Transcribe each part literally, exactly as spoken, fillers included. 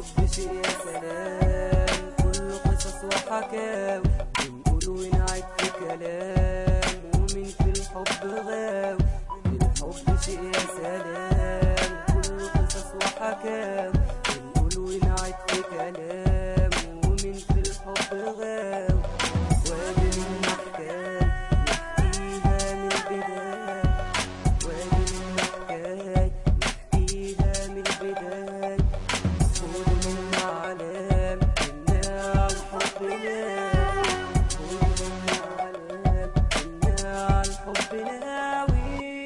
الحب شيء يا سلام، كله قصص وحكاوي، بنقول ونعيد في كلام، ومين في الحب غاوي. الحب شيء يا سلام، كله قصص وحكاوي، بنقول ونعيد في كلام، ومين في الحب غاوي. وادي منا حكاية نحكيها من البداية، وادي منا حكاية نحكيها من البداية. خدوا منا علام إنا عالحب ناوي، خدوا منا علام إنا عالحب ناوي.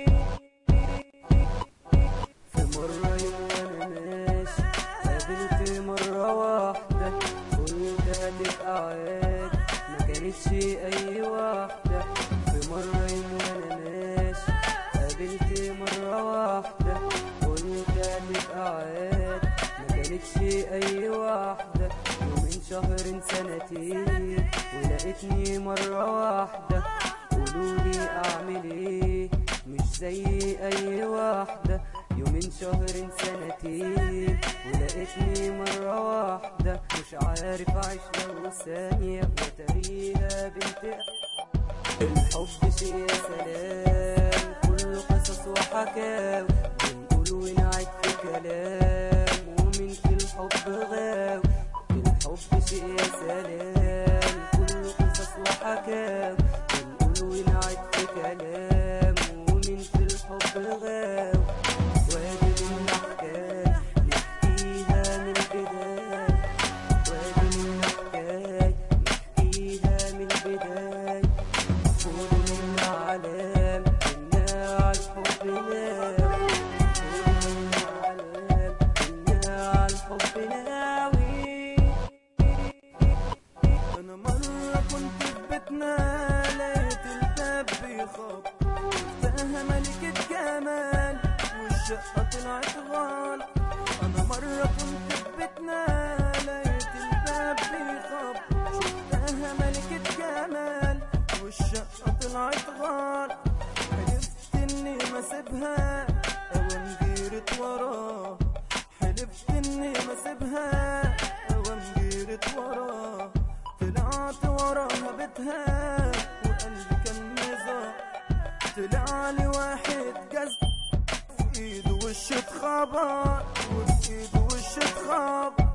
في مرة يوم وأنا ماشي قابلت مرة واحدة، قلت هتبقى عادي مكانتش أي واحدة. في مرة يوم وأنا ماشي قابلت مرة واحدة، قلت هتبقى عادي مكانتش أي واحدة. يومين شهر سنتين ولقيتني مرة واحدة، قولولي أعمل إيه مش زي أي واحدة. يومين شهر سنتين ولقيتني مرة واحدة، مش عارف أعيش لو ثانية وتريها بنت. الحب شيء يا سلام، كله قصص وحكاوي، بنقول ونعيد في كلام، ومين في الحب غاوي. الحب شيء يا سلام، كله قصص وحكاوي، بنقول ونعيد في كلام، ومين في الحب غاوي. وادي منا حكاية نحكيها من البداية، وادي منا حكاية نحكيها من البداية. خدوا منا علام إنا عالحب ناوي، خدوا منا علام إنا عالحب ناوي. أنا مرة كنت في بيتنا لقيت الباب بيخبط، شفتها ملكة جمال والشقة طلعت غلط. أنا مرة كنت في بيتنا لقيت الباب بيخبط، شفتها ملكة جمال والشقة طلعت غلط. حلفت إني ما سيبها أوام جيرت وراه، حلفت إني ما سيبها أوام جيرت وراه. طلعت وراها بيتها وقلبي كان مزار، طلع لي واحد جز في ايده وش اتخبط، وفي ايده وش اتخبط.